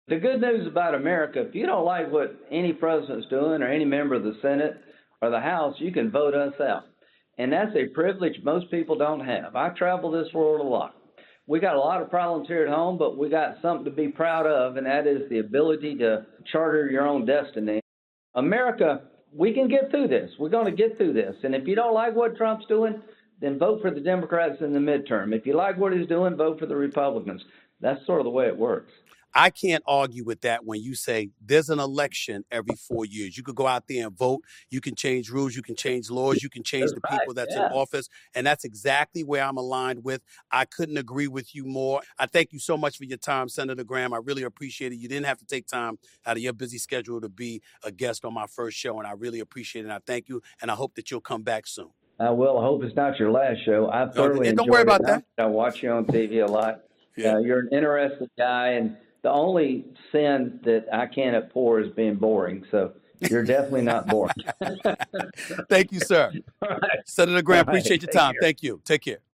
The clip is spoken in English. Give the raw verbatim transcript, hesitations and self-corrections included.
The good news about America, if you don't like what any president's doing or any member of the Senate or the House, you can vote us out. And that's a privilege most people don't have. I travel this world a lot. We got a lot of problems here at home, but we got something to be proud of, and that is the ability to charter your own destiny. America, we can get through this. We're going to get through this. And if you don't like what Trump's doing, then vote for the Democrats in the midterm. If you like what he's doing, vote for the Republicans. That's sort of the way it works. I can't argue with that when you say there's an election every four years. You could go out there and vote. You can change rules. You can change laws. You can change That's the right, people that's yeah. in office. And that's exactly where I'm aligned with. I couldn't agree with you more. I thank you so much for your time, Senator Graham. I really appreciate it. You didn't have to take time out of your busy schedule to be a guest on my first show, and I really appreciate it. And I thank you, and I hope that you'll come back soon. I will. I hope it's not your last show. I thoroughly Oh, don't enjoyed worry about it. that. I watch you on T V a lot. Yeah. Uh, you're an interesting guy, and the only sin that I can't abhor is being boring. So you're definitely not boring. Thank you, sir. All right. Senator Graham, All right. appreciate your Take time. care. Thank you. Take care.